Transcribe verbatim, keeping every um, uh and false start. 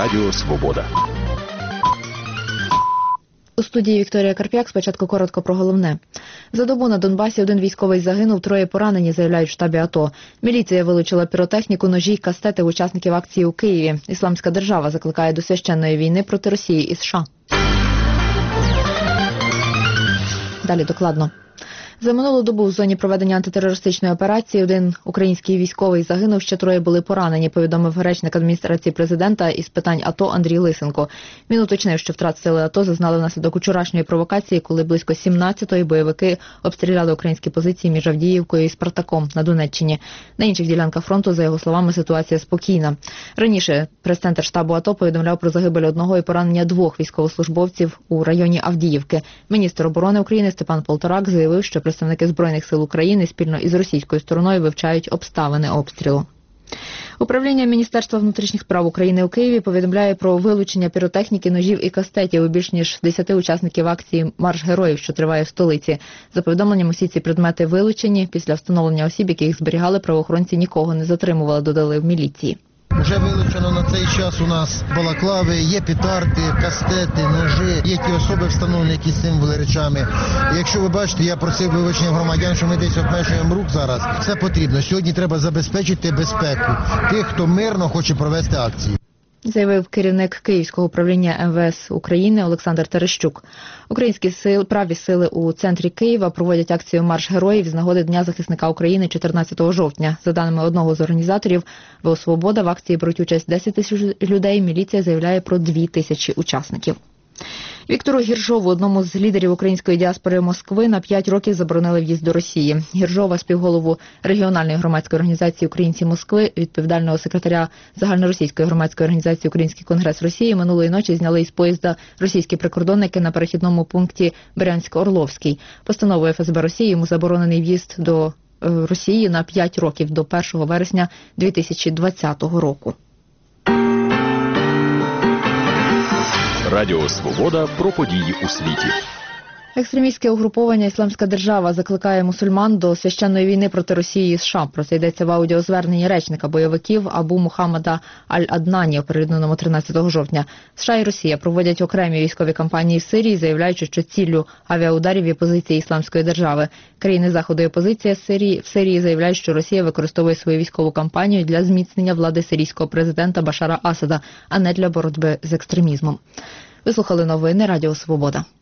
Радіо Свобода. У студії Вікторія Карп'як. Спочатку коротко про головне. За добу на Донбасі один військовий загинув, троє поранені, заявляють в штабі АТО. Міліція вилучила піротехніку, ножі й кастети учасників акції у Києві. Ісламська держава закликає до священної війни проти Росії і США. Далі докладно. За минулу добу в зоні проведення антитерористичної операції один український військовий загинув, ще троє були поранені, повідомив речник адміністрації президента із питань АТО Андрій Лисенко. Він уточнив, що втрат сили АТО зазнали внаслідок учорашньої провокації, коли близько сімнадцятої бойовики обстріляли українські позиції між Авдіївкою і Спартаком на Донеччині. На інших ділянках фронту, за його словами, ситуація спокійна. Раніше прес-центр штабу АТО повідомляв про загибель одного і поранення двох військовослужбовців у районі Авдіївки. Міністр оборони України Степан Полторак заявив, що представники Збройних сил України спільно із російською стороною вивчають обставини обстрілу. Управління Міністерства внутрішніх справ України у Києві повідомляє про вилучення піротехніки, ножів і кастетів у більш ніж десяти учасників акції «Марш героїв», що триває в столиці. За повідомленням, усі ці предмети вилучені. Після встановлення осіб, які їх зберігали, правоохоронці нікого не затримували, додали в міліції. Вже вилучено на цей час у нас балаклави, є петарди, кастети, ножи, є ті особи встановлені, які символи речами. І якщо ви бачите, я просив вилучення громадян, що ми десь обмежуємо рук зараз. Це потрібно. Сьогодні треба забезпечити безпеку тих, хто мирно хоче провести акцію. Заявив керівник Київського управління ем ве ес України Олександр Терещук. Українські сили, праві сили у центрі Києва проводять акцію «Марш героїв» з нагоди Дня захисника України чотирнадцятого жовтня. За даними одного з організаторів ВО «Свобода», в акції беруть участь десять тисяч людей. Міліція заявляє про дві тисячі учасників. Віктору Гіржову, одному з лідерів української діаспори Москви, на п'ять років заборонили в'їзд до Росії. Гіржова, співголову регіональної громадської організації «Українці Москви», відповідального секретаря загальноросійської громадської організації «Український конгрес Росії», минулої ночі зняли із поїзда російські прикордонники на перехідному пункті Брянськ-Орловський. Постановою еф ес бе Росії йому заборонений в'їзд до Росії на п'ять років до першого вересня дві тисячі двадцятого року. Радіо Свобода про події у світі. Екстремістське угруповання «Ісламська держава» закликає мусульман до священної війни проти Росії і США. Про це йдеться в аудіозверненні речника бойовиків Абу Мухаммада Аль-Аднані, оприлюдненому тринадцятого жовтня. США і Росія проводять окремі військові кампанії в Сирії, заявляючи, що ціллю авіаударів є позиції Ісламської держави. Країни Заходу і опозиція Сирії, в Сирії заявляють, що Росія використовує свою військову кампанію для зміцнення влади сирійського президента Башара Асада, а не для боротьби з екстремізмом. Ви слухали новини Радіо Свобода.